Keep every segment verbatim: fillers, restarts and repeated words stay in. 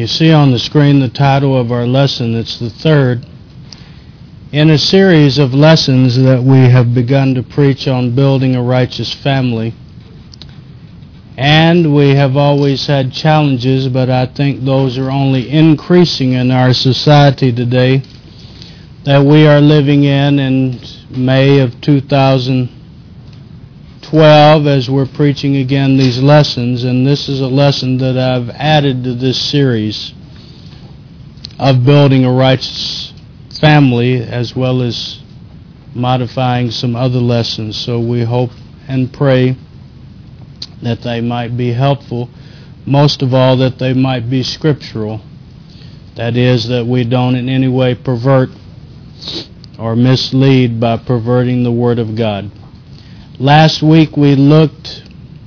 You see on the screen the title of our lesson. It's the third in a series of lessons that we have begun to preach on building a righteous family. And we have always had challenges, but I think those are only increasing in our society today that we are living in in May of two thousand twelve as we're preaching again these lessons. And this is a lesson that I've added to this series of building a righteous family, as well as modifying some other lessons. So we hope and pray that they might be helpful, most of all that they might be scriptural. That is, that we don't in any way pervert or mislead by perverting the Word of God. Last week we looked,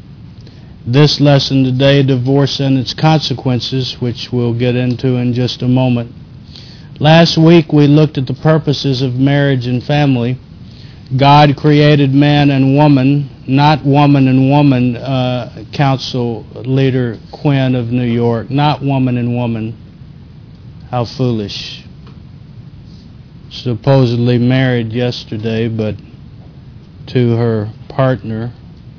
this lesson today, divorce and its consequences, which we'll get into in just a moment. Last week we looked at the purposes of marriage and family. God created man and woman, not woman and woman, uh, Council Leader Quinn of New York, not woman and woman. How foolish. Supposedly married yesterday, but to her partner.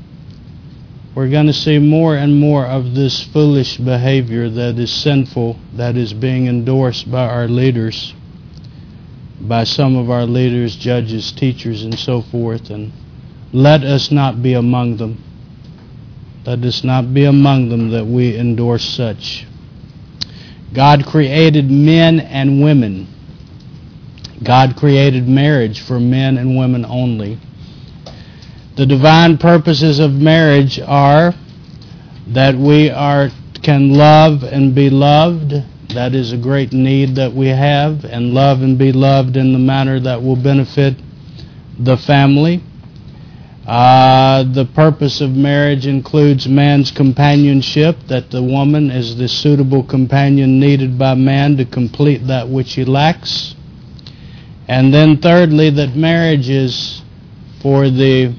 We're going to see more and more of this foolish behavior that is sinful, that is being endorsed by our leaders, by some of our leaders, judges, teachers, and so forth. And let us not be among them. Let us not be among them that we endorse such. God created men and women. God created marriage for men and women only. The divine purposes of marriage are that we are can love and be loved. That is a great need that we have, and love and be loved in the manner that will benefit the family. Uh, the purpose of marriage includes man's companionship, that the woman is the suitable companion needed by man to complete that which he lacks. And then thirdly, that marriage is for the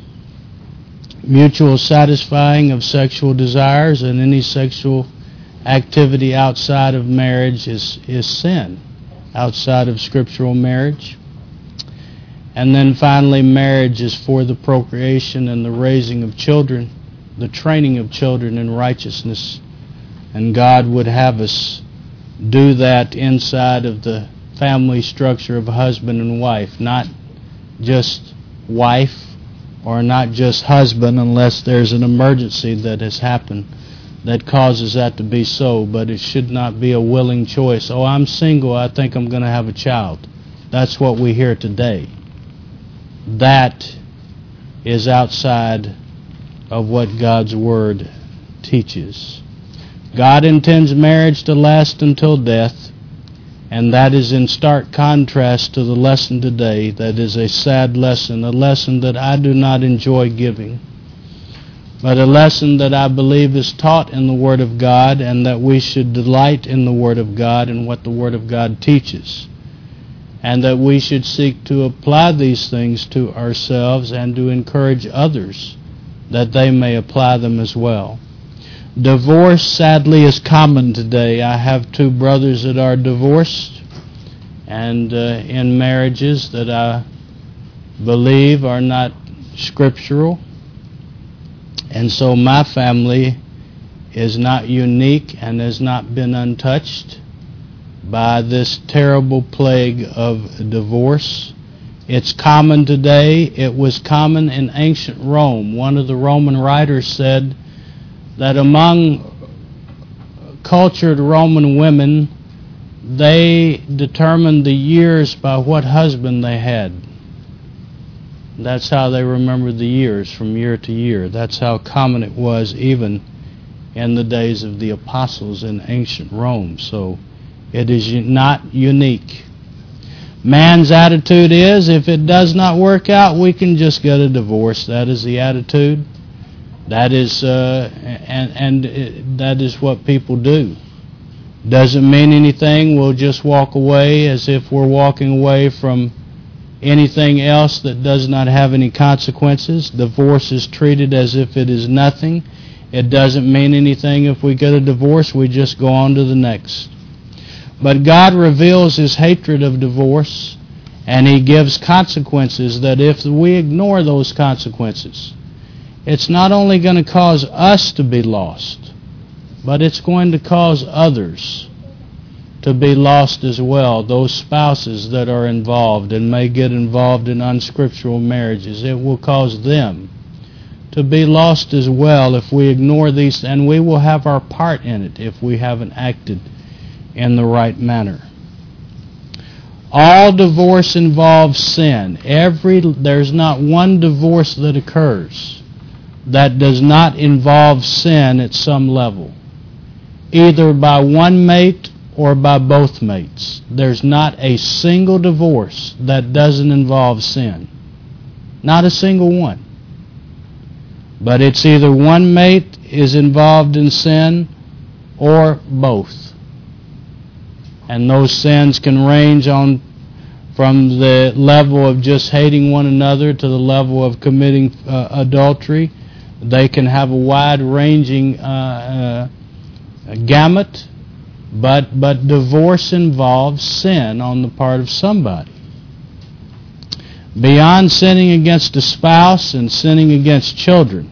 mutual satisfying of sexual desires, and any sexual activity outside of marriage is, is sin, outside of scriptural marriage. And then finally, marriage is for the procreation and the raising of children, the training of children in righteousness. And God would have us do that inside of the family structure of husband and wife, not just wife or not just husband, unless there's an emergency that has happened that causes that to be so. But it should not be a willing choice. Oh, I'm single, I think I'm going to have a child. That's what we hear today. That is outside of what God's Word teaches. God intends marriage to last until death, and that is in stark contrast to the lesson today. That is a sad lesson, a lesson that I do not enjoy giving, but a lesson that I believe is taught in the Word of God, and that we should delight in the Word of God and what the Word of God teaches, and that we should seek to apply these things to ourselves and to encourage others that they may apply them as well. Divorce, sadly, is common today. I have two brothers that are divorced and uh, in marriages that I believe are not scriptural. And so my family is not unique and has not been untouched by this terrible plague of divorce. It's common today. It was common in ancient Rome. One of the Roman writers said that among cultured Roman women, they determined the years by what husband they had. That's how they remembered the years, from year to year. That's how common it was even in the days of the apostles in ancient Rome. So it is not unique. Man's attitude is, if it does not work out, we can just get a divorce. That is the attitude. That is, uh, and and it, that is what people do. Doesn't mean anything. We'll just walk away as if we're walking away from anything else that does not have any consequences. Divorce is treated as if it is nothing. It doesn't mean anything if we get a divorce. We just go on to the next. But God reveals His hatred of divorce, and He gives consequences that if we ignore those consequences, it's not only going to cause us to be lost, but it's going to cause others to be lost as well, those spouses that are involved and may get involved in unscriptural marriages. It will cause them to be lost as well if we ignore these, and we will have our part in it if we haven't acted in the right manner. All divorce involves sin. Every there's not one divorce that occurs that does not involve sin at some level, either by one mate or by both mates. There's not a single divorce that doesn't involve sin. Not a single one. But it's either one mate is involved in sin or both. And those sins can range on from the level of just hating one another to the level of committing uh, adultery. They can have a wide-ranging uh, uh, gamut, but but divorce involves sin on the part of somebody. Beyond sinning against a spouse and sinning against children,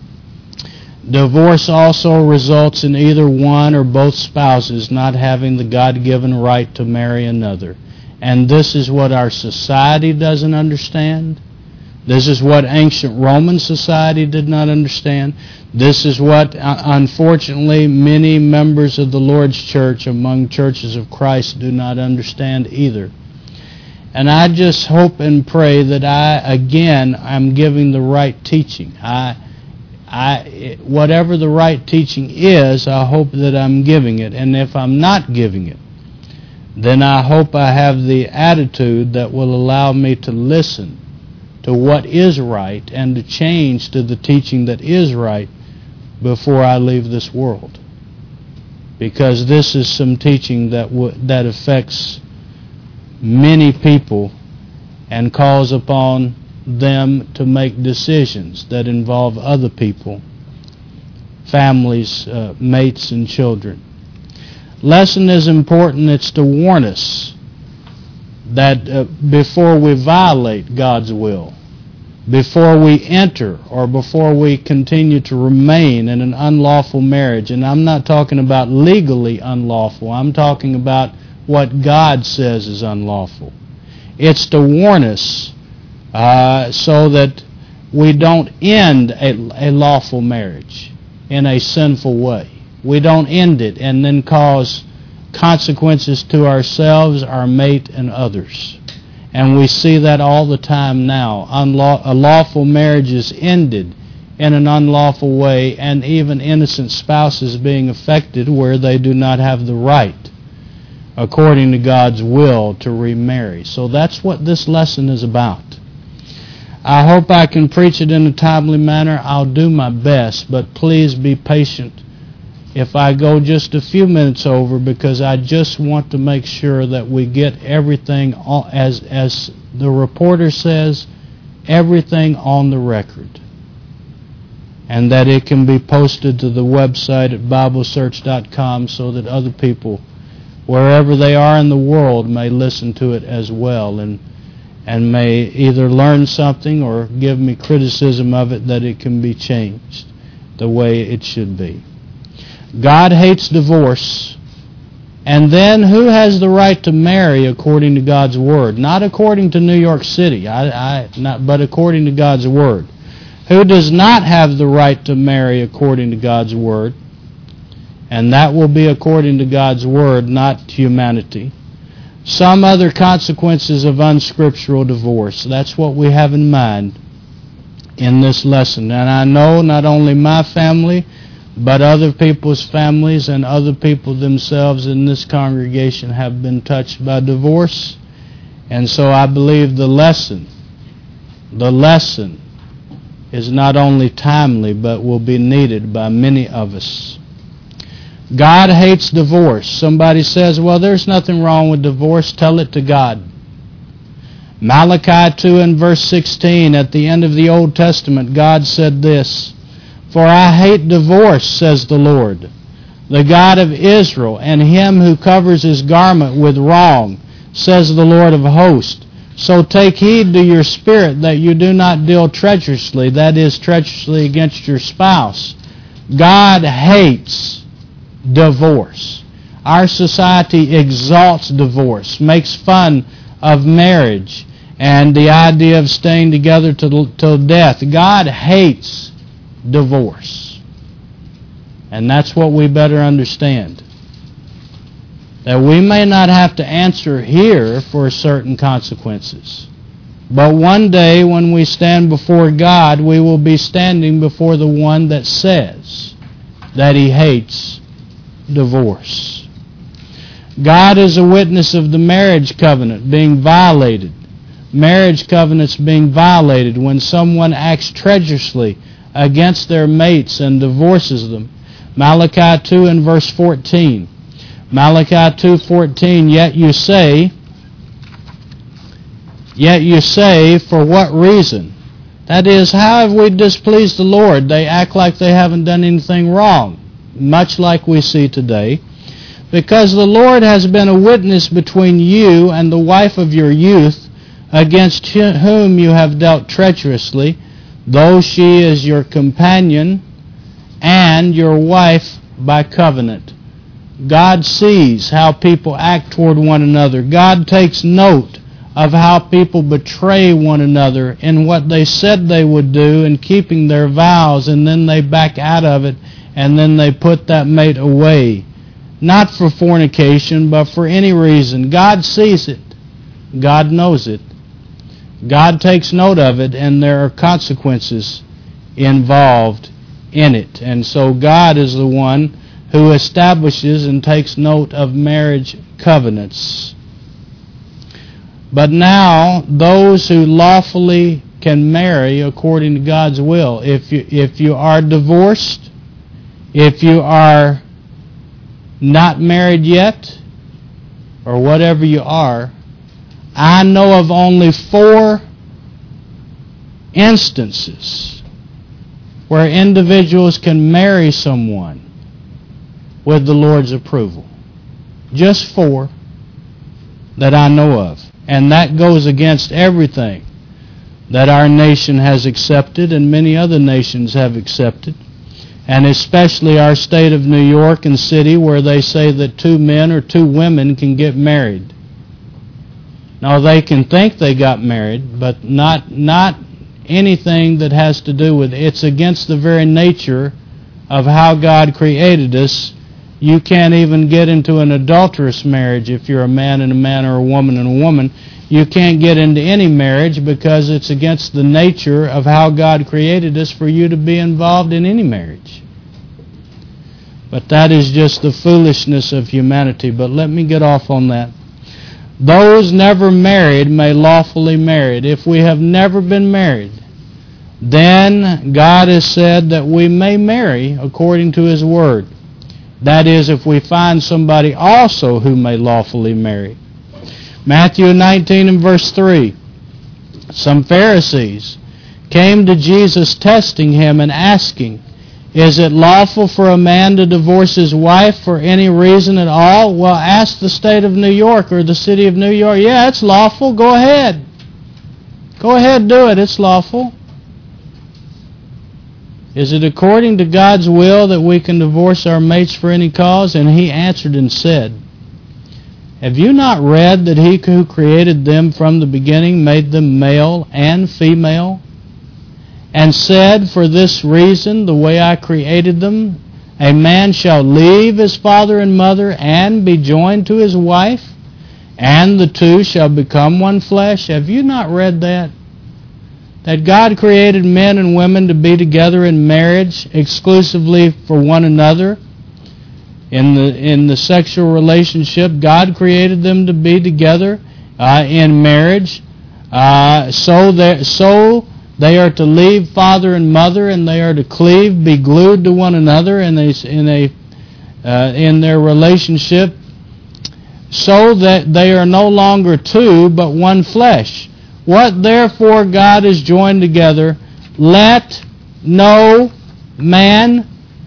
divorce also results in either one or both spouses not having the God-given right to marry another. And this is what our society doesn't understand. This is what ancient Roman society did not understand. This is what, uh, unfortunately, many members of the Lord's church among churches of Christ do not understand either. And I just hope and pray that I, again, am giving the right teaching. I, I, whatever the right teaching is, I hope that I'm giving it. And if I'm not giving it, then I hope I have the attitude that will allow me to listen to what is right and to change to the teaching that is right before I leave this world. Because this is some teaching that w- that affects many people and calls upon them to make decisions that involve other people, families, uh, mates, and children. Lesson is important. It's to warn us that uh, before we violate God's will, before we enter or before we continue to remain in an unlawful marriage, and I'm not talking about legally unlawful, I'm talking about what God says is unlawful. It's to warn us uh, so that we don't end a, a lawful marriage in a sinful way. We don't end it and then cause consequences to ourselves, our mate, and others. And we see that all the time now. Unlaw- a lawful marriage is ended in an unlawful way, and even innocent spouses being affected where they do not have the right, according to God's will, to remarry. So that's what this lesson is about. I hope I can preach it in a timely manner. I'll do my best, but please be patient if I go just a few minutes over, because I just want to make sure that we get everything, on, as as the reporter says, everything on the record, and that it can be posted to the website at bible search dot com so that other people, wherever they are in the world, may listen to it as well, and and may either learn something or give me criticism of it, that it can be changed the way it should be. God hates divorce. And then who has the right to marry according to God's Word? Not according to New York City, I, I, not, but according to God's Word. Who does not have the right to marry according to God's Word? And that will be according to God's Word, not humanity. Some other consequences of unscriptural divorce. That's what we have in mind in this lesson. And I know not only my family, but other people's families and other people themselves in this congregation have been touched by divorce. And so I believe the lesson, the lesson is not only timely, but will be needed by many of us. God hates divorce. Somebody says, well, there's nothing wrong with divorce. Tell it to God. Malachi two and verse sixteen, at the end of the Old Testament, God said this, "For I hate divorce, says the Lord. the God of Israel, and him who covers his garment with wrong, says the Lord of hosts. So take heed to your spirit that you do not deal treacherously, that is, treacherously against your spouse. God hates divorce. Our society exalts divorce, makes fun of marriage, and the idea of staying together till, till death. God hates divorce. And that's what we better understand. That we may not have to answer here for certain consequences. But one day when we stand before God, we will be standing before the one that says that he hates divorce. God is a witness of the marriage covenant being violated. Marriage covenants being violated when someone acts treacherously against their mates and divorces them. Malachi two and verse fourteen. Malachi two fourteen, yet you say, yet you say, for what reason? That is, how have we displeased the Lord? They act like they haven't done anything wrong, much like we see today. Because the Lord has been a witness between you and the wife of your youth, against whom you have dealt treacherously, though she is your companion and your wife by covenant. God sees how people act toward one another. God takes note of how people betray one another in what they said they would do in keeping their vows, and then they back out of it, and then they put that mate away. Not for fornication, but for any reason. God sees it. God knows it. God takes note of it, and there are consequences involved in it. And so God is the one who establishes and takes note of marriage covenants. But now, those who lawfully can marry according to God's will, if you, if you are divorced, if you are not married yet, or whatever you are, I know of only four instances where individuals can marry someone with the Lord's approval. Just four that I know of. And that goes against everything that our nation has accepted and many other nations have accepted. And especially our state of New York and city, where they say that two men or two women can get married. Now, they can think they got married, but not not anything that has to do with it. It's against the very nature of how God created us. You can't even get into an adulterous marriage if you're a man and a man or a woman and a woman. You can't get into any marriage because it's against the nature of how God created us for you to be involved in any marriage. But that is just the foolishness of humanity. But let me get off on that. Those never married may lawfully marry. If we have never been married, then God has said that we may marry according to His Word. That is, if we find somebody also who may lawfully marry. Matthew nineteen and verse three. Some Pharisees came to Jesus testing Him and asking, is it lawful for a man to divorce his wife for any reason at all? Well, ask the state of New York or the city of New York. Yeah, it's lawful. Go ahead. Go ahead, do it. It's lawful. Is it according to God's will that we can divorce our mates for any cause? And He answered and said, have you not read that He who created them from the beginning made them male and female? And said, for this reason, the way I created them, a man shall leave his father and mother and be joined to his wife, and the two shall become one flesh. Have you not read that? That God created men and women to be together in marriage exclusively for one another. In the in the sexual relationship, God created them to be together uh, in marriage. Uh, so that so they are to leave father and mother, and they are to cleave, be glued to one another in a in a uh, in their relationship, so that they are no longer two but one flesh. What therefore God has joined together, let no man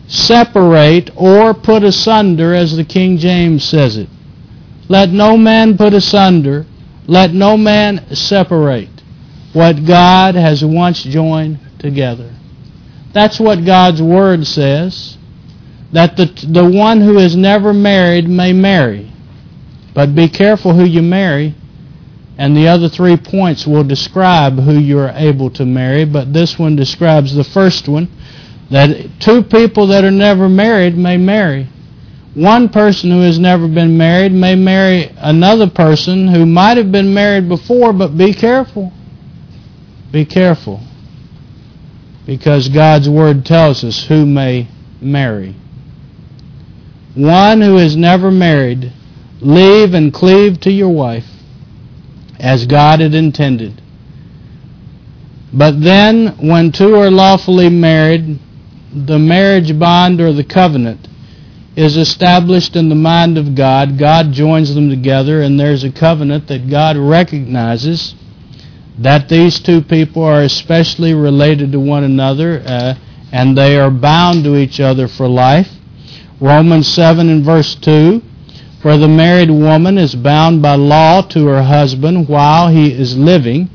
separate or put asunder, as the King James says it. Let no man put asunder, let no man separate what God has once joined together. That's what God's Word says, that the, the one who is never married may marry. But be careful who you marry, and the other three points will describe who you are able to marry, but this one describes the first one, that two people that are never married may marry. One person who has never been married may marry another person who might have been married before, but be careful. Be careful. Because God's Word tells us who may marry. One who is never married, leave and cleave to your wife, as God had intended. But then, when two are lawfully married, the marriage bond or the covenant is established in the mind of God. God joins them together, and there's a covenant that God recognizes that these two people are especially related to one another, uh, and they are bound to each other for life. Romans seven and verse two, for the married woman is bound by law to her husband while he is living,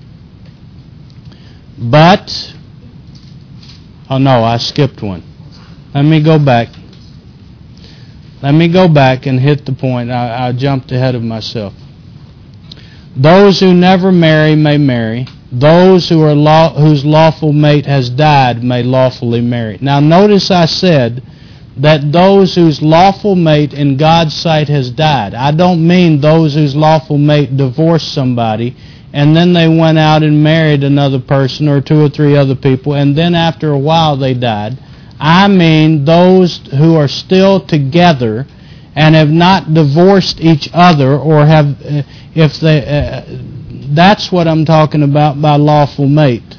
but Oh no, I skipped one. Let me go back. Let me go back and hit the point. I, I jumped ahead of myself. Those who never marry may marry. Those who are law, whose lawful mate has died may lawfully marry. Now notice I said that those whose lawful mate in God's sight has died. I don't mean those whose lawful mate divorced somebody and then they went out and married another person or two or three other people, and then after a while they died. I mean those who are still together and have not divorced each other, or have, uh, if they, uh, that's what I'm talking about by lawful mate.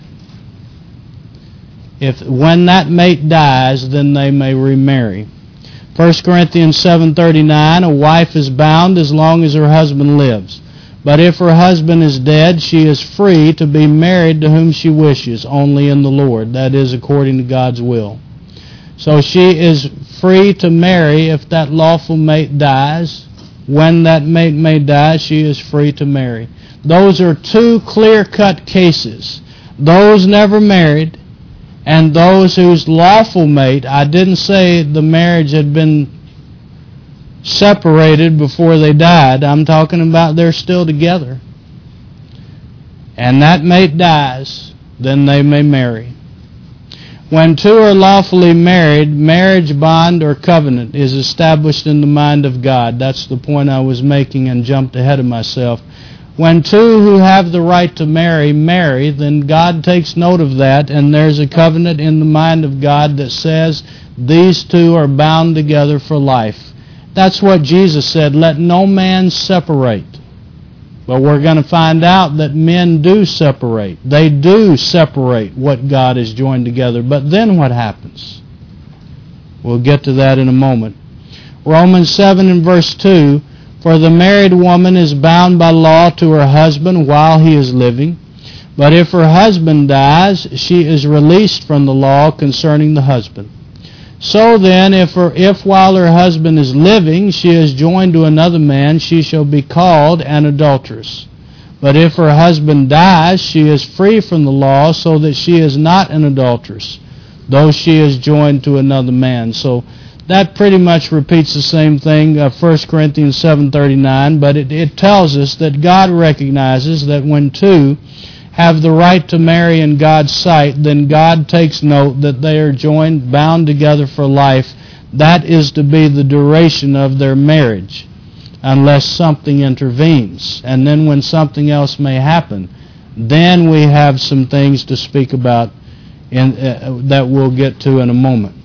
If when that mate dies, then they may remarry. First Corinthians seven thirty-nine, a wife is bound as long as her husband lives. But if her husband is dead, she is free to be married to whom she wishes, only in the Lord. That is according to God's will. So she is free to marry if that lawful mate dies. When that mate may die, she is free to marry. Those are two clear-cut cases. Those never married, and those whose lawful mate, I didn't say the marriage had been separated before they died. I'm talking about they're still together. And that mate dies, then they may marry. When two are lawfully married, marriage bond or covenant is established in the mind of God. That's the point I was making and jumped ahead of myself. When two who have the right to marry, marry, then God takes note of that, and there's a covenant in the mind of God that says these two are bound together for life. That's what Jesus said, let no man separate. But we're going to find out that men do separate. They do separate what God has joined together. But then what happens? We'll get to that in a moment. Romans seven and verse two, for the married woman is bound by law to her husband while he is living. But if her husband dies, she is released from the law concerning the husband. So then, if, her, if while her husband is living, she is joined to another man, she shall be called an adulteress. But if her husband dies, she is free from the law, so that she is not an adulteress, though she is joined to another man. So that pretty much repeats the same thing, uh, First Corinthians seven thirty-nine, but it, it tells us that God recognizes that when two have the right to marry in God's sight, then God takes note that they are joined, bound together for life. That is to be the duration of their marriage, unless something intervenes. And then when something else may happen, then we have some things to speak about in, uh, that we'll get to in a moment.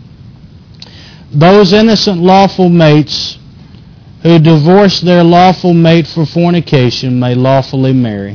Those innocent lawful mates who divorce their lawful mate for fornication may lawfully marry.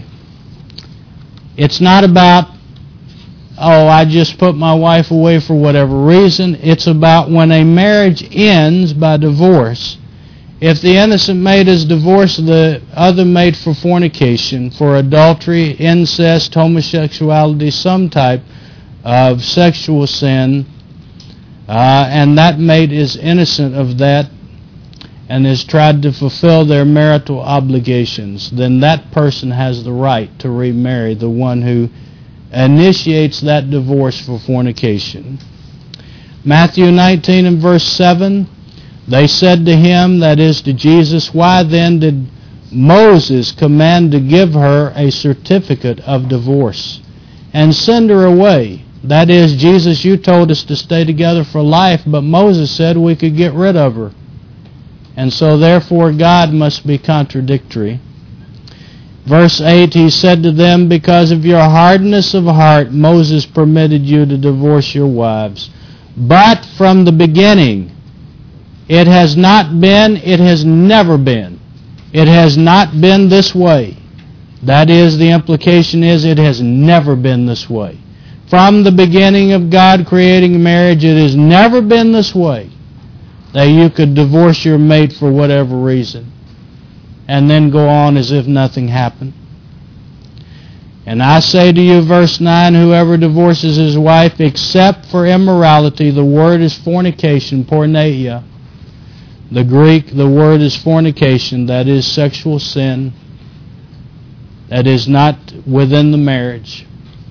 It's not about, oh, I just put my wife away for whatever reason. It's about when a marriage ends by divorce. If the innocent mate has divorced the other mate for fornication, for adultery, incest, homosexuality, some type of sexual sin, uh, and that mate is innocent of that and has tried to fulfill their marital obligations, then that person has the right to remarry the one who initiates that divorce for fornication. Matthew nineteen and verse seven, they said to him, that is to Jesus, why then did Moses command to give her a certificate of divorce and send her away? That is, Jesus, you told us to stay together for life, but Moses said we could get rid of her. And so therefore God must be contradictory. Verse eight, he said to them, because of your hardness of heart, Moses permitted you to divorce your wives. But from the beginning, it has not been, it has never been. It has not been this way. That is, the implication is it has never been this way. From the beginning of God creating marriage, it has never been this way, that you could divorce your mate for whatever reason and then go on as if nothing happened. And I say to you, verse nine, whoever divorces his wife except for immorality, the word is fornication, porneia. The Greek, the word is fornication, that is sexual sin, that is not within the marriage.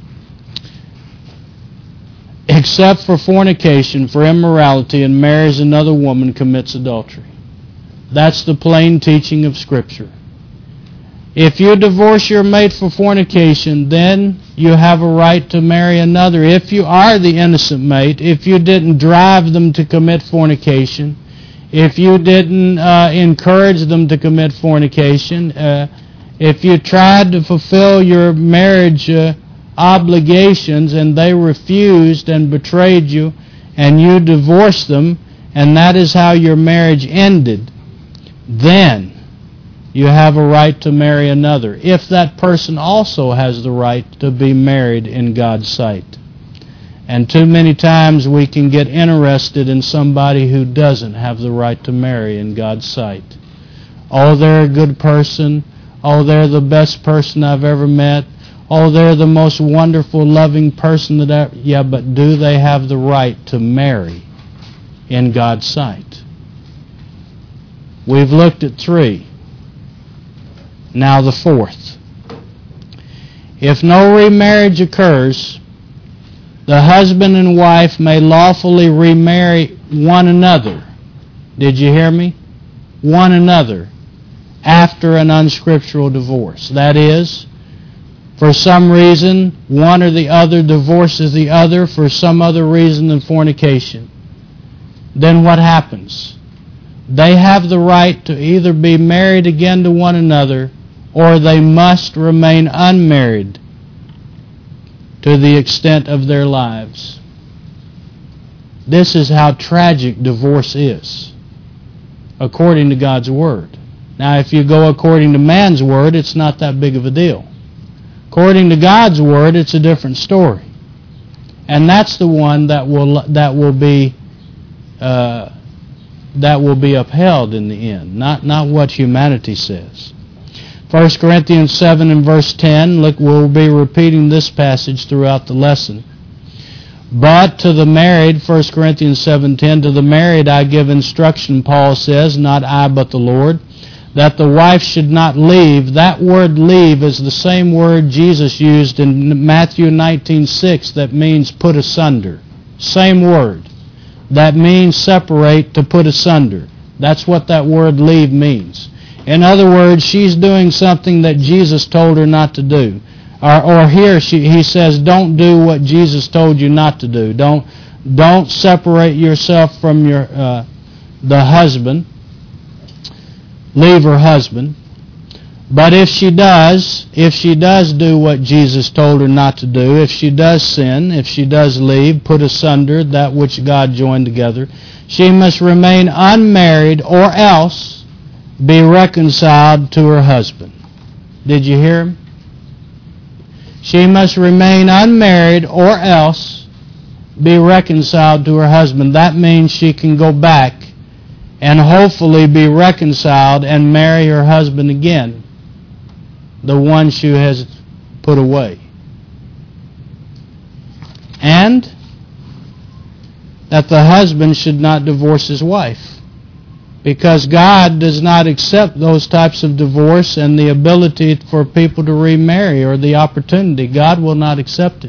Except for fornication, for immorality, and marries another woman, commits adultery. That's the plain teaching of Scripture. If you divorce your mate for fornication, then you have a right to marry another. If you are the innocent mate, if you didn't drive them to commit fornication, if you didn't uh, encourage them to commit fornication, uh, if you tried to fulfill your marriage uh, obligations and they refused and betrayed you and you divorced them, and that is how your marriage ended, then you have a right to marry another, if that person also has the right to be married in God's sight. And too many times we can get interested in somebody who doesn't have the right to marry in God's sight. Oh, they're a good person. Oh, they're the best person I've ever met. Oh, they're the most wonderful, loving person that I... Yeah, but do they have the right to marry in God's sight? We've looked at three. Now the fourth. If no remarriage occurs, the husband and wife may lawfully remarry one another. Did you hear me? One another after an unscriptural divorce. That is, for some reason, one or the other divorces the other for some other reason than fornication. Then what happens? They have the right to either be married again to one another, or they must remain unmarried to the extent of their lives. This is how tragic divorce is, according to God's Word. Now, if you go according to man's Word, it's not that big of a deal. According to God's Word, it's a different story. And that's the one that will that will be uh, that will be upheld in the end, not not what humanity says. First Corinthians seven and verse ten, look, we'll be repeating this passage throughout the lesson. But to the married, First Corinthians seven ten, to the married I give instruction, Paul says, not I but the Lord, that the wife should not leave. That word leave is the same word Jesus used in Matthew nineteen six that means put asunder. Same word. That means separate, to put asunder. That's what that word leave means. In other words, she's doing something that Jesus told her not to do. Or, or here she, he says, don't do what Jesus told you not to do. Don't don't separate yourself from your uh, the husband. Leave her husband. But if she does, if she does do what Jesus told her not to do, if she does sin, if she does leave, put asunder that which God joined together, she must remain unmarried or else be reconciled to her husband. Did you hear him? She must remain unmarried or else be reconciled to her husband. That means she can go back and hopefully be reconciled and marry her husband again, the one she has put away. And that the husband should not divorce his wife, because God does not accept those types of divorce and the ability for people to remarry or the opportunity. God will not accept it.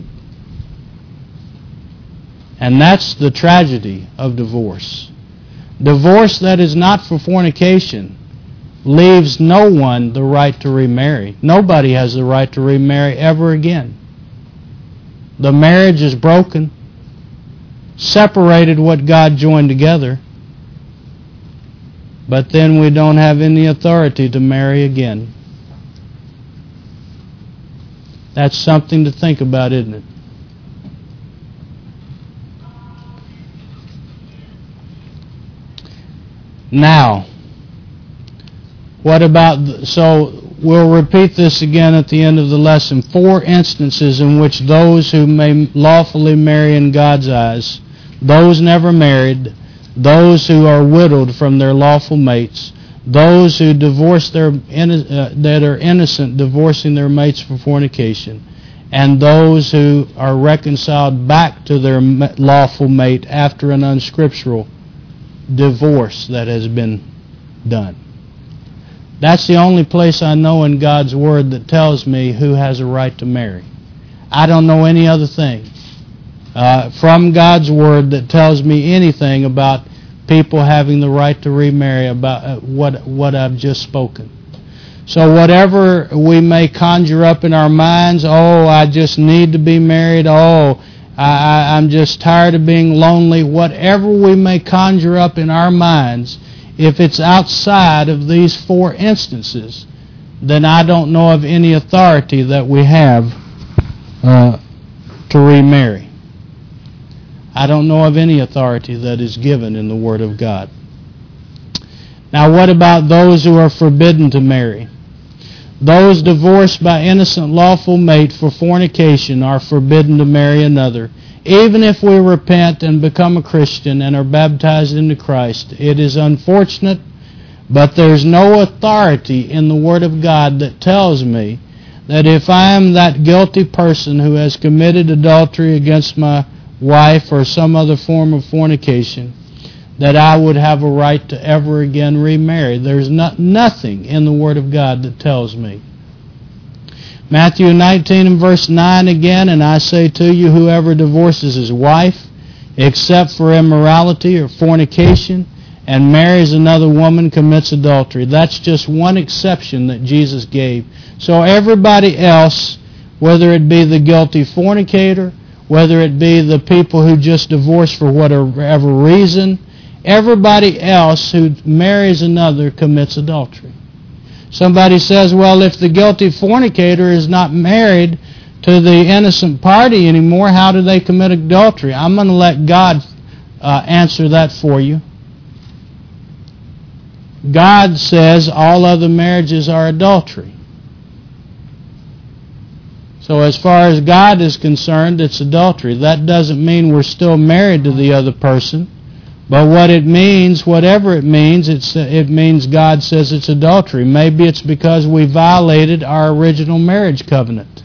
And that's the tragedy of divorce. Divorce that is not for fornication leaves no one the right to remarry. Nobody has the right to remarry ever again. The marriage is broken, separated what God joined together, but then we don't have any authority to marry again. That's something to think about, isn't it? Now, what about, so we'll repeat this again at the end of the lesson. Four instances in which those who may lawfully marry in God's eyes, those never married, those who are widowed from their lawful mates, those who divorce their uh, that are innocent divorcing their mates for fornication, and those who are reconciled back to their lawful mate after an unscriptural divorce that has been done. That's the only place I know in God's Word that tells me who has a right to marry. I don't know any other thing uh, from God's Word that tells me anything about people having the right to remarry, about uh, what what I've just spoken. So whatever we may conjure up in our minds, oh, I just need to be married, oh, I, I, I'm just tired of being lonely, whatever we may conjure up in our minds, if it's outside of these four instances, then I don't know of any authority that we have uh, to remarry. I don't know of any authority that is given in the Word of God. Now, what about those who are forbidden to marry? Those divorced by innocent lawful mate for fornication are forbidden to marry another. Even if we repent and become a Christian and are baptized into Christ, it is unfortunate, but there's no authority in the Word of God that tells me that if I am that guilty person who has committed adultery against my wife or some other form of fornication, that I would have a right to ever again remarry. There's not, nothing in the Word of God that tells me. Matthew nineteen and verse nine again, and I say to you, whoever divorces his wife, except for immorality or fornication, and marries another woman, commits adultery. That's just one exception that Jesus gave. So everybody else, whether it be the guilty fornicator, whether it be the people who just divorce for whatever reason, everybody else who marries another commits adultery. Somebody says, well, if the guilty fornicator is not married to the innocent party anymore, how do they commit adultery? I'm going to let God uh, answer that for you. God says all other marriages are adultery. So as far as God is concerned, it's adultery. That doesn't mean we're still married to the other person. But what it means, whatever it means, it's, it means God says it's adultery. Maybe it's because we violated our original marriage covenant.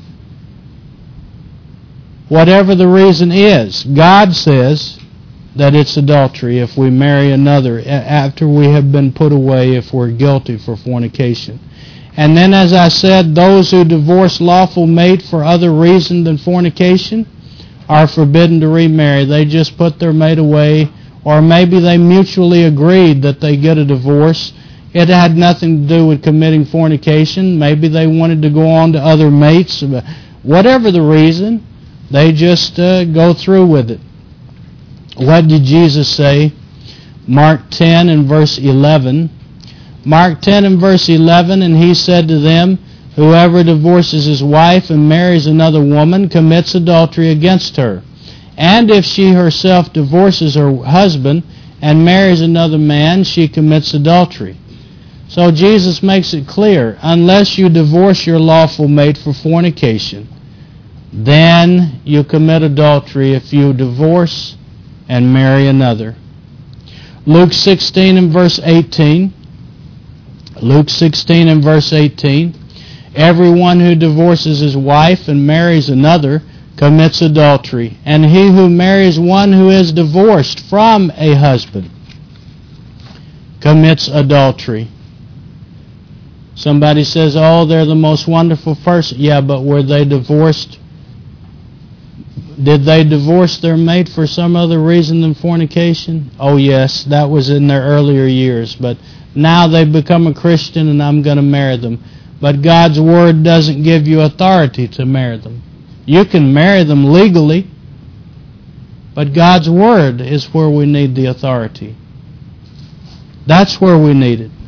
Whatever the reason is, God says that it's adultery if we marry another after we have been put away, if we're guilty for fornication. And then, as I said, those who divorce lawful mate for other reason than fornication are forbidden to remarry. They just put their mate away, or maybe they mutually agreed that they get a divorce. It had nothing to do with committing fornication. Maybe they wanted to go on to other mates. Whatever the reason, they just uh, go through with it. What did Jesus say? Mark ten and verse eleven. Mark ten and verse eleven, and he said to them, whoever divorces his wife and marries another woman commits adultery against her. And if she herself divorces her husband and marries another man, she commits adultery. So Jesus makes it clear, unless you divorce your lawful mate for fornication, then you commit adultery if you divorce and marry another. Luke sixteen and verse eighteen. Luke sixteen and verse eighteen. Everyone who divorces his wife and marries another commits adultery. And he who marries one who is divorced from a husband commits adultery. Somebody says, oh, they're the most wonderful person. Yeah, but were they divorced? Did they divorce their mate for some other reason than fornication? Oh, yes, that was in their earlier years. But now they've become a Christian and I'm going to marry them. But God's Word doesn't give you authority to marry them. You can marry them legally, but God's Word is where we need the authority. That's where we need it.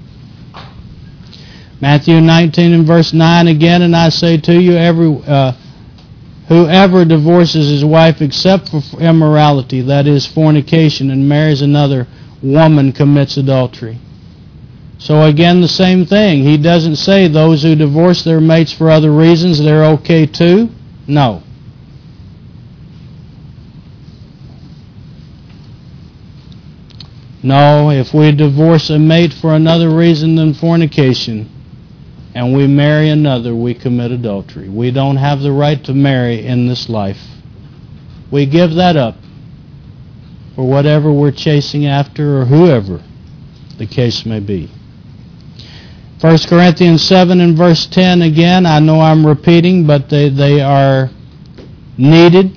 Matthew nineteen and verse nine again, and I say to you, every uh, whoever divorces his wife except for immorality, that is fornication, and marries another woman commits adultery. So again, the same thing. He doesn't say those who divorce their mates for other reasons, they're okay too. No. No, if we divorce a mate for another reason than fornication, and we marry another, we commit adultery. We don't have the right to marry in this life. We give that up for whatever we're chasing after or whoever the case may be. First Corinthians seven and verse ten again, I know I'm repeating, but they, they are needed.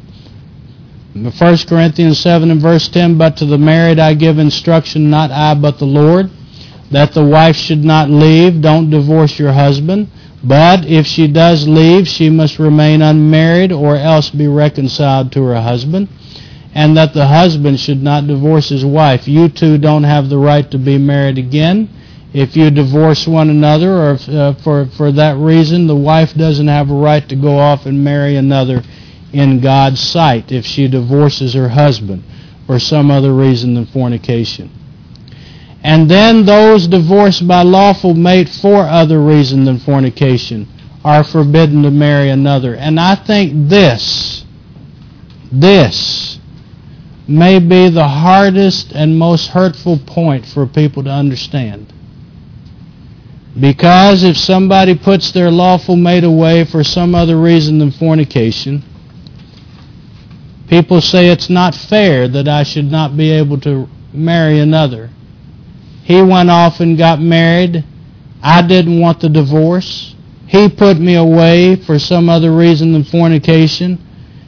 First Corinthians seven and verse ten, but to the married I give instruction, not I but the Lord, that the wife should not leave. Don't divorce your husband. But if she does leave, she must remain unmarried or else be reconciled to her husband. And that the husband should not divorce his wife. You two don't have the right to be married again. If you divorce one another, or if, uh, for, for that reason, the wife doesn't have a right to go off and marry another in God's sight if she divorces her husband for some other reason than fornication. And then those divorced by lawful mate for other reason than fornication are forbidden to marry another. And I think this, this may be the hardest and most hurtful point for people to understand. Because if somebody puts their lawful mate away for some other reason than fornication, people say it's not fair that I should not be able to marry another. He went off and got married. I didn't want the divorce. He put me away for some other reason than fornication.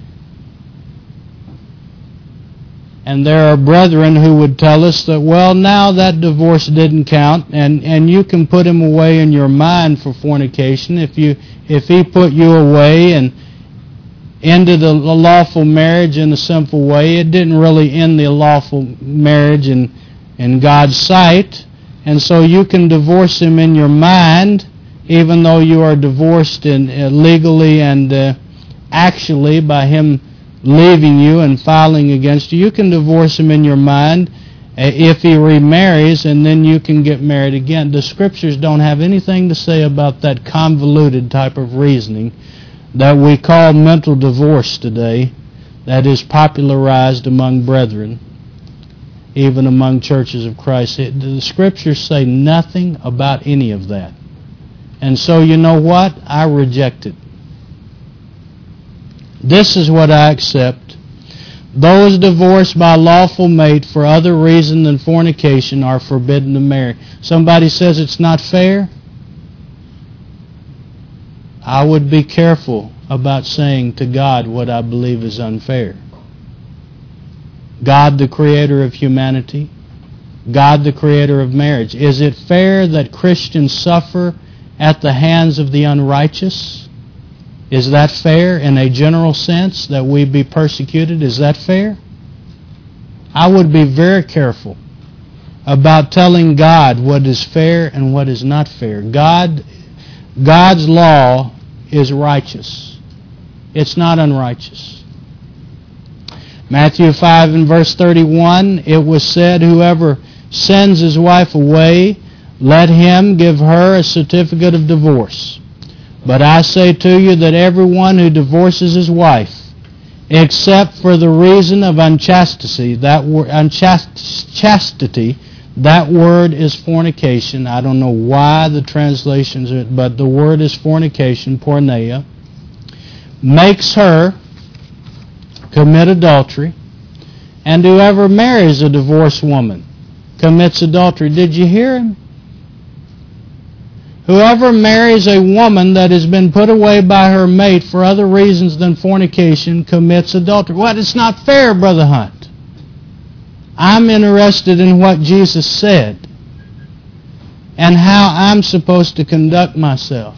And there are brethren who would tell us that, well, now that divorce didn't count, and, and you can put him away in your mind for fornication. If you if he put you away and ended a, a lawful marriage in a sinful way, it didn't really end the lawful marriage in, in God's sight. And so you can divorce him in your mind, even though you are divorced in, uh, legally and uh, actually by him leaving you and filing against you. You can divorce him in your mind uh, if he remarries, and then you can get married again. The Scriptures don't have anything to say about that convoluted type of reasoning that we call mental divorce today, that is popularized among brethren, even among churches of Christ. It, the Scriptures say nothing about any of that. And so you know what? I reject it. This is what I accept. Those divorced by lawful mate for other reason than fornication are forbidden to marry. Somebody says it's not fair. I would be careful about saying to God what I believe is unfair. God, the creator of humanity, God, the creator of marriage. Is it fair that Christians suffer at the hands of the unrighteous? Is that fair in a general sense, that we be persecuted? Is that fair? I would be very careful about telling God what is fair and what is not fair. God, God's law is righteous. It's not unrighteous. Matthew five and verse thirty-one, it was said, whoever sends his wife away, let him give her a certificate of divorce. But I say to you that everyone who divorces his wife, except for the reason of unchastity, that word, unchastity, that word is fornication. I don't know why the translations are, but the word is fornication, porneia. makes her commit adultery, and whoever marries a divorced woman commits adultery. Did you hear him? Whoever marries a woman that has been put away by her mate for other reasons than fornication commits adultery. Well, it's not fair, Brother Hunt. I'm interested in what Jesus said and how I'm supposed to conduct myself.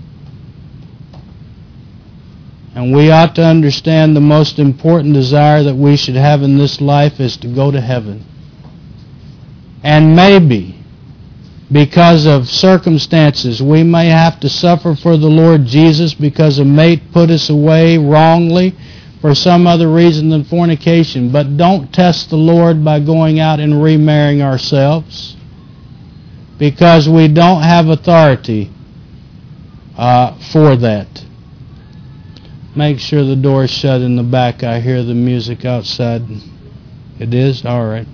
And we ought to understand the most important desire that we should have in this life is to go to heaven. And maybe, because of circumstances, we may have to suffer for the Lord Jesus because a mate put us away wrongly for some other reason than fornication. But don't test the Lord by going out and remarrying ourselves, because we don't have authority uh, for that. Make sure the door is shut in the back. I hear the music outside. It is? All right.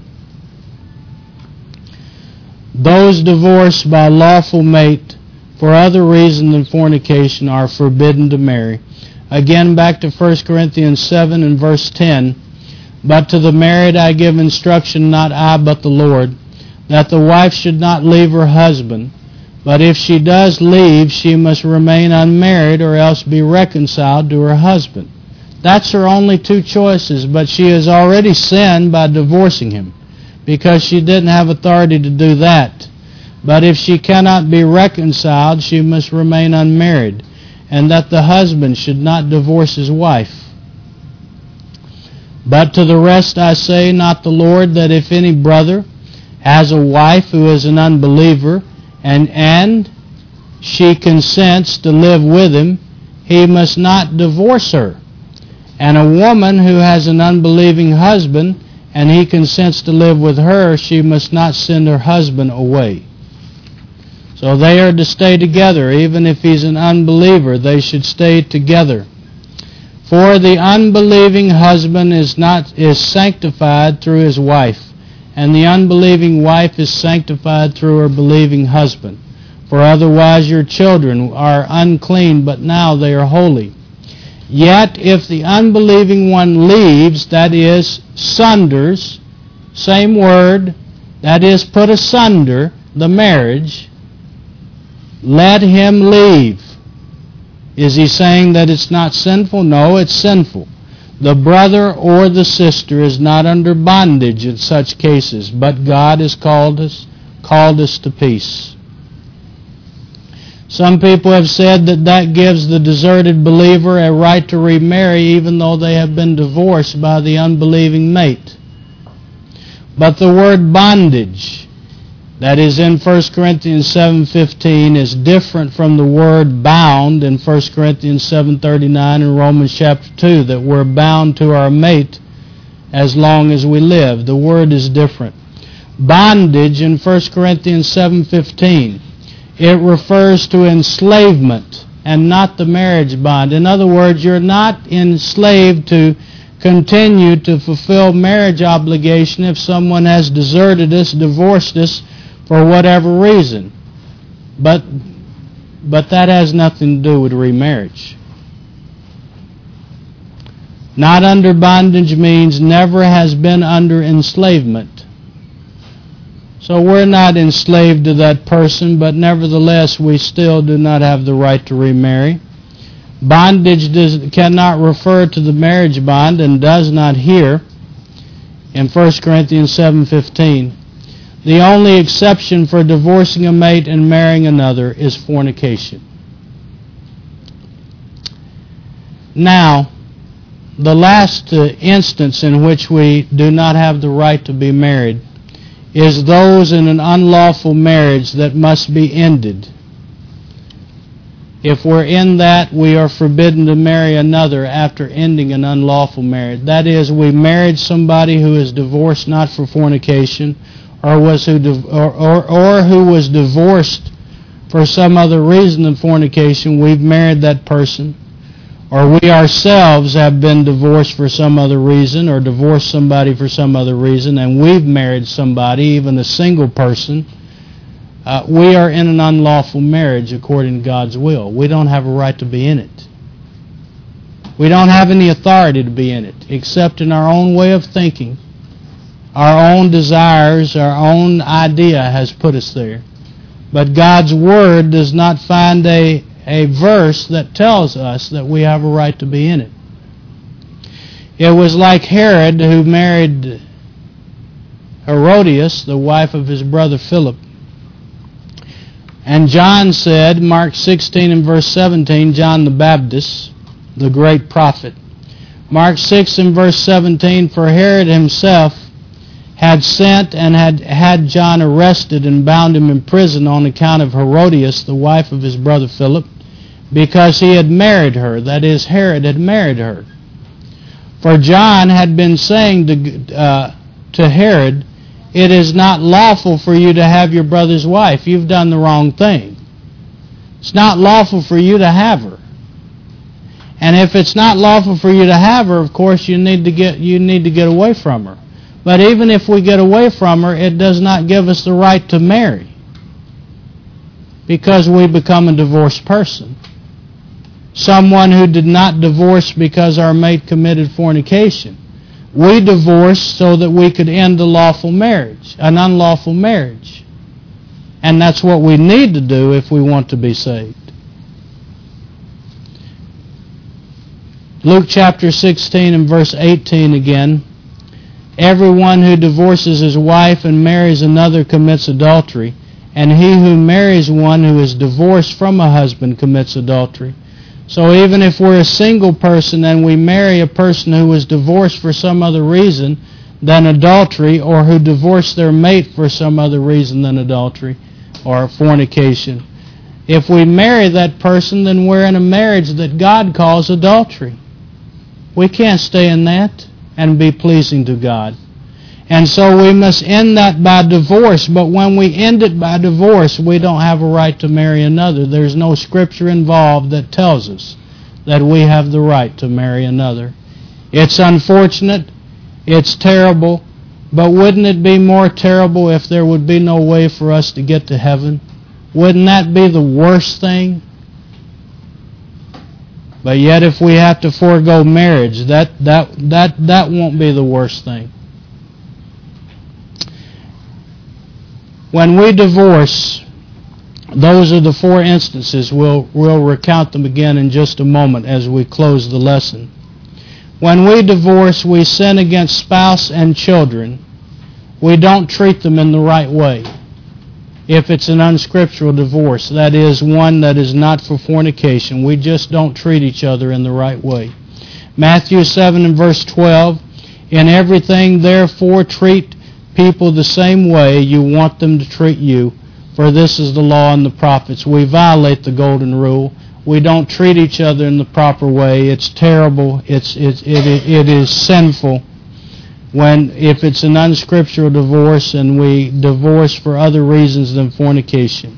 Those divorced by lawful mate for other reason than fornication are forbidden to marry. Again, back to First Corinthians seven and verse ten. But to the married I give instruction, not I, but the Lord, that the wife should not leave her husband. But if she does leave, she must remain unmarried or else be reconciled to her husband. That's her only two choices, but she has already sinned by divorcing him, because she didn't have authority to do that. But if she cannot be reconciled, she must remain unmarried, and that the husband should not divorce his wife. But to the rest I say, not the Lord, that if any brother has a wife who is an unbeliever, and and she consents to live with him, he must not divorce her. And a woman who has an unbelieving husband, and he consents to live with her, she must not send her husband away. So they are to stay together. Even if he's an unbeliever, they should stay together. For the unbelieving husband is not is sanctified through his wife, and the unbelieving wife is sanctified through her believing husband. For otherwise your children are unclean, but now they are holy. Yet if the unbelieving one leaves, that is, sunders, same word, that is, put asunder the marriage, let him leave. Is he saying that it's not sinful? No, it's sinful. The brother or the sister is not under bondage in such cases, but God has called us, called us to peace. Some people have said that that gives the deserted believer a right to remarry even though they have been divorced by the unbelieving mate. But the word bondage that is in First Corinthians seven fifteen is different from the word bound in First Corinthians seven thirty-nine and Romans chapter two, that we're bound to our mate as long as we live. The word is different. Bondage in First Corinthians seven fifteen, it refers to enslavement and not the marriage bond. In other words, you're not enslaved to continue to fulfill marriage obligation if someone has deserted us, divorced us, for whatever reason. But but that has nothing to do with remarriage. Not under bondage means never has been under enslavement. So we're not enslaved to that person, but nevertheless we still do not have the right to remarry. Bondage does, cannot refer to the marriage bond and does not here in First Corinthians seven fifteen. The only exception for divorcing a mate and marrying another is fornication. Now, the last uh, instance in which we do not have the right to be married is those in an unlawful marriage that must be ended. If we're in that, we are forbidden to marry another after ending an unlawful marriage. That is, we married somebody who is divorced not for fornication, or was who div- or, or or who was divorced for some other reason than fornication. We've married that person. Or we ourselves have been divorced for some other reason, or divorced somebody for some other reason, and we've married somebody, even a single person. Uh, we are in an unlawful marriage according to God's will. We don't have a right to be in it. We don't have any authority to be in it, except in our own way of thinking. Our own desires, our own idea has put us there. But God's Word does not find a, a verse that tells us that we have a right to be in it. It was like Herod, who married Herodias, the wife of his brother Philip. And John said, Mark sixteen and verse seventeen, John the Baptist, the great prophet. Mark six and verse seventeen, for Herod himself had sent and had had John arrested and bound him in prison on account of Herodias, the wife of his brother Philip, because he had married her. That is, Herod had married her. For John had been saying to, uh, to Herod, it is not lawful for you to have your brother's wife. You've done the wrong thing. It's not lawful for you to have her. And if it's not lawful for you to have her, of course, you need to get you need to get away from her. But even if we get away from her, it does not give us the right to marry, because we become a divorced person. Someone who did not divorce because our mate committed fornication. We divorced so that we could end a lawful marriage, an unlawful marriage. And that's what we need to do if we want to be saved. Luke chapter sixteen and verse eighteen again. Everyone who divorces his wife and marries another commits adultery, and he who marries one who is divorced from a husband commits adultery. So even if we're a single person and we marry a person who was divorced for some other reason than adultery, or who divorced their mate for some other reason than adultery or fornication, if we marry that person, then we're in a marriage that God calls adultery. We can't stay in that and be pleasing to God. And so we must end that by divorce. But when we end it by divorce, we don't have a right to marry another. There's no scripture involved that tells us that we have the right to marry another. It's unfortunate. It's terrible. But wouldn't it be more terrible if there would be no way for us to get to heaven? Wouldn't that be the worst thing? But yet if we have to forego marriage, that, that, that, that won't be the worst thing. When we divorce, those are the four instances. We'll, we'll recount them again in just a moment as we close the lesson. When we divorce, we sin against spouse and children. We don't treat them in the right way. If it's an unscriptural divorce, that is one that is not for fornication, we just don't treat each other in the right way. Matthew seven and verse twelve, in everything therefore treat people the same way you want them to treat you, for this is the law and the prophets. We violate the golden rule. We don't treat each other in the proper way. It's terrible. It's it it it is sinful. When if it's an unscriptural divorce and we divorce for other reasons than fornication.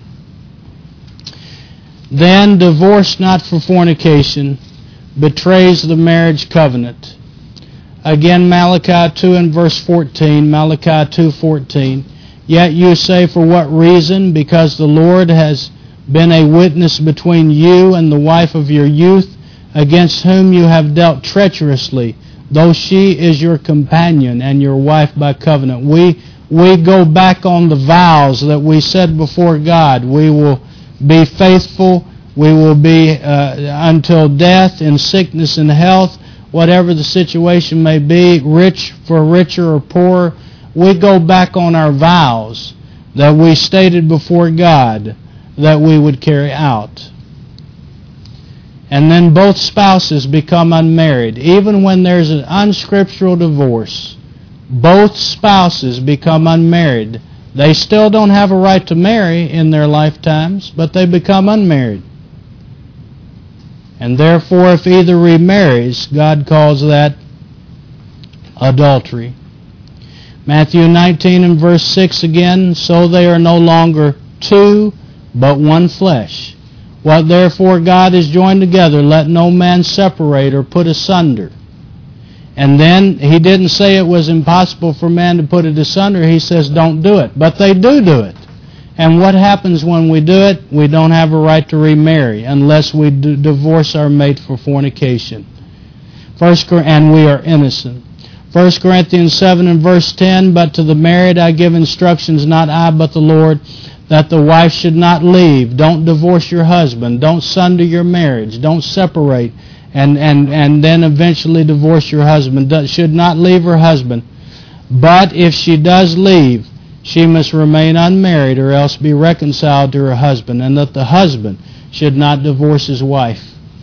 Then divorce not for fornication betrays the marriage covenant. Again, Malachi two and verse fourteen, Malachi two fourteen. Yet you say, for what reason? Because the Lord has been a witness between you and the wife of your youth, against whom you have dealt treacherously, though she is your companion and your wife by covenant. We we go back on the vows that we said before God. We will be faithful. We will be uh, until death, in sickness and health, whatever the situation may be, rich for richer or poorer. We go back on our vows that we stated before God that we would carry out. And then both spouses become unmarried. Even when there's an unscriptural divorce, both spouses become unmarried. They still don't have a right to marry in their lifetimes, but they become unmarried. And therefore, if either remarries, God calls that adultery. Matthew nineteen and verse six again, so they are no longer two, but one flesh. What therefore God has joined together, let no man separate or put asunder. And then he didn't say it was impossible for man to put it asunder. He says don't do it. But they do do it. And what happens when we do it? We don't have a right to remarry unless we d- divorce our mate for fornication. First, and we are innocent. First Corinthians seven and verse ten, but to the married I give instructions, not I but the Lord, that the wife should not leave. Don't divorce your husband. Don't sunder your marriage. Don't separate and, and, and then eventually divorce your husband. Should not leave her husband. But if she does leave, she must remain unmarried or else be reconciled to her husband, and that the husband should not divorce his wife.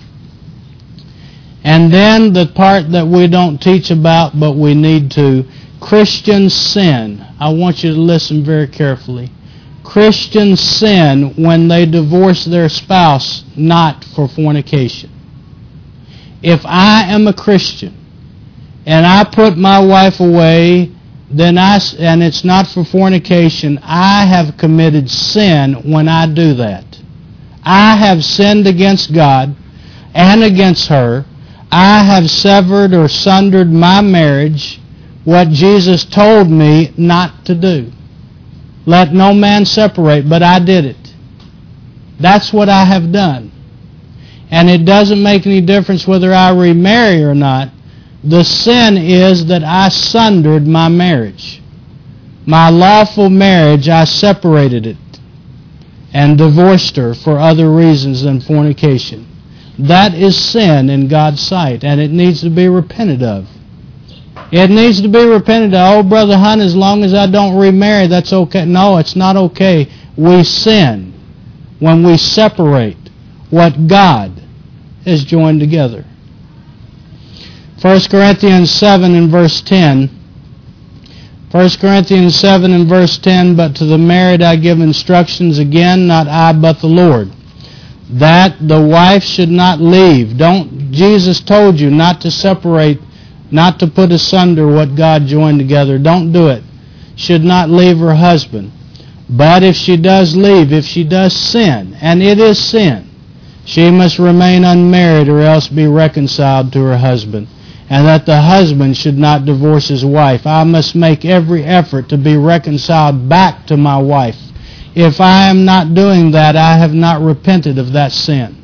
And then the part that we don't teach about, but we need to, Christians sin. I want you to listen very carefully. Christians sin when they divorce their spouse, not for fornication. If I am a Christian and I put my wife away, then I, and it's not for fornication, I have committed sin when I do that. I have sinned against God and against her. I have severed or sundered my marriage, what Jesus told me not to do. Let no man separate, but I did it. That's what I have done. And it doesn't make any difference whether I remarry or not. The sin is that I sundered my marriage. My lawful marriage, I separated it and divorced her for other reasons than fornication. That is sin in God's sight, and it needs to be repented of. It needs to be repented of. Oh, Brother Hunt, as long as I don't remarry, that's okay. No, it's not okay. We sin when we separate what God has joined together. First Corinthians seven and verse ten. First Corinthians seven and verse ten, but to the married I give instructions again, not I but the Lord, that the wife should not leave. Don't, Jesus told you not to separate, not to put asunder what God joined together. Don't do it. Should not leave her husband. But if she does leave, if she does sin, and it is sin, she must remain unmarried or else be reconciled to her husband. And that the husband should not divorce his wife. I must make every effort to be reconciled back to my wife. If I am not doing that, I have not repented of that sin.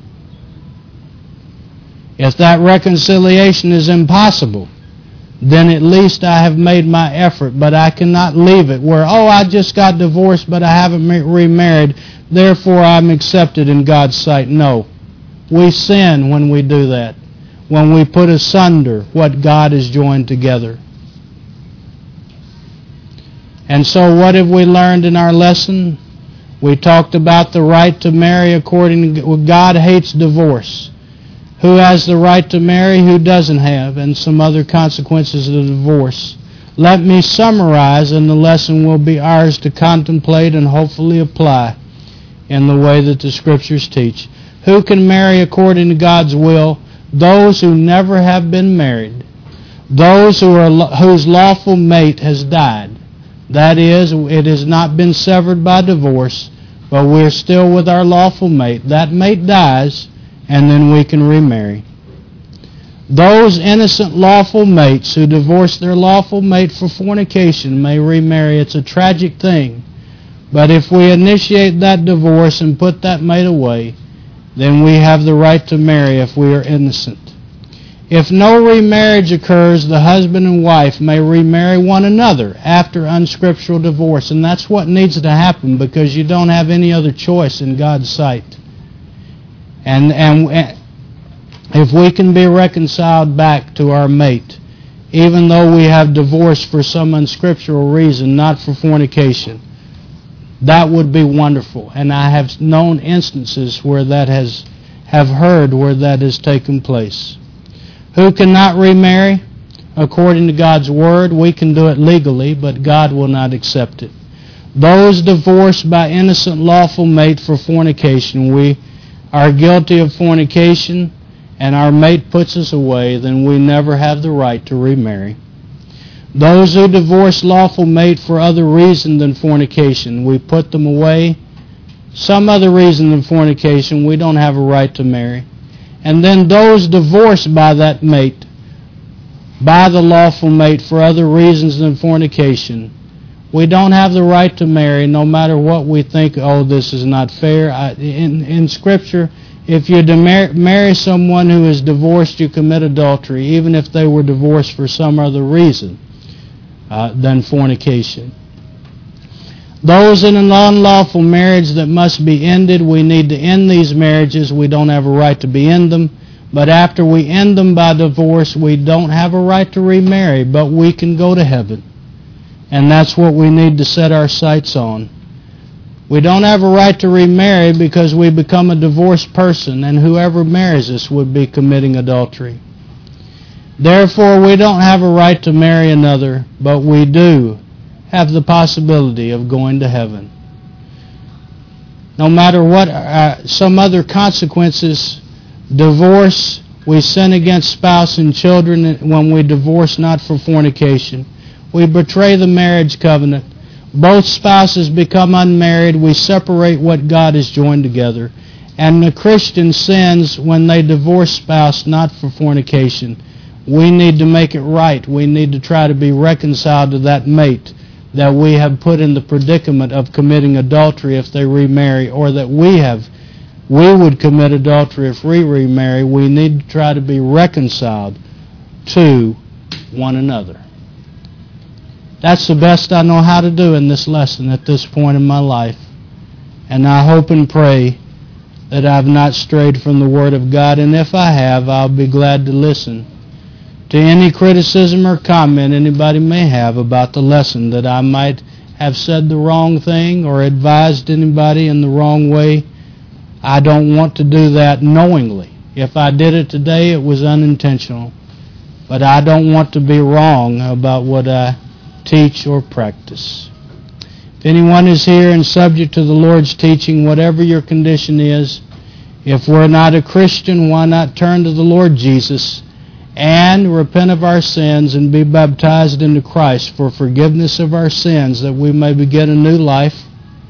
If that reconciliation is impossible, then at least I have made my effort, but I cannot leave it where, oh, I just got divorced, but I haven't remarried, therefore I'm accepted in God's sight. No. We sin when we do that, when we put asunder what God has joined together. And so what have we learned in our lesson? We talked about the right to marry according to God hates divorce. Who has the right to marry, who doesn't have, and some other consequences of divorce. Let me summarize, and the lesson will be ours to contemplate and hopefully apply in the way that the Scriptures teach. Who can marry according to God's will? Those who never have been married. Those who are whose lawful mate has died. That is, it has not been severed by divorce, but we're still with our lawful mate. That mate dies, and then we can remarry. Those innocent lawful mates who divorce their lawful mate for fornication may remarry. It's a tragic thing. But if we initiate that divorce and put that mate away, then we have the right to marry if we are innocent. If no remarriage occurs, the husband and wife may remarry one another after unscriptural divorce. And that's what needs to happen, because you don't have any other choice in God's sight. And, and if we can be reconciled back to our mate, even though we have divorced for some unscriptural reason, not for fornication, that would be wonderful. And I have known instances where that has, have heard where that has taken place. Who cannot remarry? According to God's Word, we can do it legally, but God will not accept it. Those divorced by innocent lawful mate for fornication, we are guilty of fornication, and our mate puts us away, then we never have the right to remarry. Those who divorce lawful mate for other reason than fornication, we put them away. Some other reason than fornication, we don't have a right to marry. And then those divorced by that mate, by the lawful mate for other reasons than fornication, We don't have the right to marry no matter what we think, oh, this is not fair. I, in, in Scripture, if you demar- marry someone who is divorced, you commit adultery, even if they were divorced for some other reason uh, than fornication. Those in an unlawful marriage that must be ended, we need to end these marriages. We don't have a right to be in them. But after we end them by divorce, we don't have a right to remarry, but we can go to heaven. And that's what we need to set our sights on. We don't have a right to remarry because we become a divorced person, and whoever marries us would be committing adultery. Therefore, we don't have a right to marry another, but we do have the possibility of going to heaven. No matter what uh, some other consequences, divorce, we sin against spouse and children when we divorce not for fornication. We betray the marriage covenant. Both spouses become unmarried. We separate what God has joined together. And the Christian sins when they divorce spouse not for fornication. We need to make it right. We need to try to be reconciled to that mate that we have put in the predicament of committing adultery if they remarry, or that we have we would commit adultery if we remarry. We need to try to be reconciled to one another. That's the best I know how to do in this lesson at this point in my life. And I hope and pray that I've not strayed from the Word of God, and if I have, I'll be glad to listen to any criticism or comment anybody may have about the lesson, that I might have said the wrong thing or advised anybody in the wrong way. I don't want to do that knowingly. If I did it today, it was unintentional. But I don't want to be wrong about what I teach or practice. If anyone is here and subject to the Lord's teaching, whatever your condition is, if we're not a Christian, why not turn to the Lord Jesus and repent of our sins and be baptized into Christ for forgiveness of our sins, that we may begin a new life.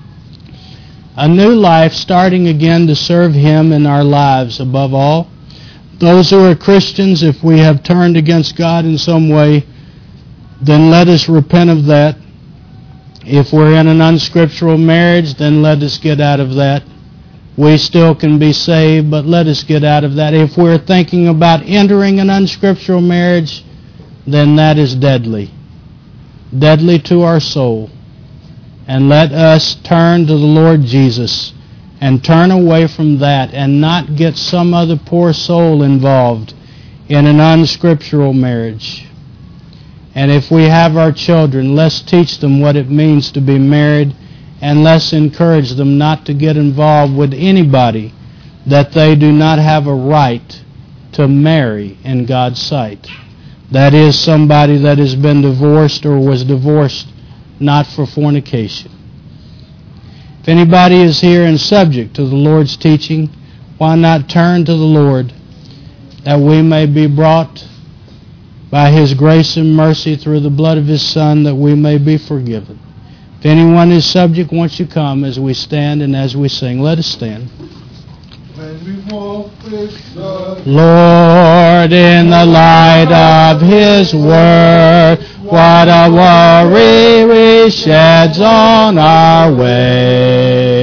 A new life starting again to serve Him in our lives above all. Those who are Christians, if we have turned against God in some way, then let us repent of that. If we're in an unscriptural marriage, then let us get out of that. We still can be saved, but let us get out of that. If we're thinking about entering an unscriptural marriage, then that is deadly. Deadly to our soul. And let us turn to the Lord Jesus and turn away from that and not get some other poor soul involved in an unscriptural marriage. And if we have our children, let's teach them what it means to be married, and let's encourage them not to get involved with anybody that they do not have a right to marry in God's sight. That is, somebody that has been divorced or was divorced not for fornication. If anybody is here and subject to the Lord's teaching, why not turn to the Lord that we may be brought by His grace and mercy through the blood of His Son, that we may be forgiven. If anyone is subject, won't you come as we stand and as we sing? Let us stand. When we walk with the Lord, in the light of His Word, what a worry He sheds on our way.